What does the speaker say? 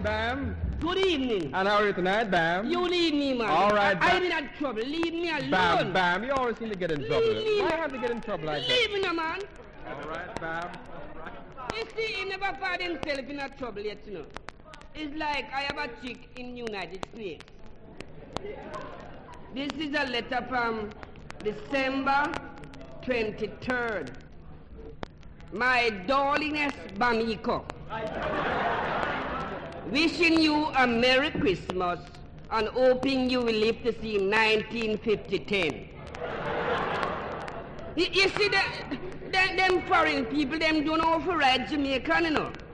Bam. Good evening. And how are you tonight, Bam? You leave me, man. All right, I'm Bam. in that trouble. Leave me alone. Bam, Bam. You always seem to get in trouble. me. Why have to get in trouble like that? Leave me, no, man. All right, Bam. You see, he never found himself in a trouble yet, you know. It's like I have a chick in United States. This is a letter from December 23rd. My darlingest Bamiko, wishing you a Merry Christmas and hoping you will live to see 1950-10. You see, them foreign people, them don't know how to ride Jamaican, you know.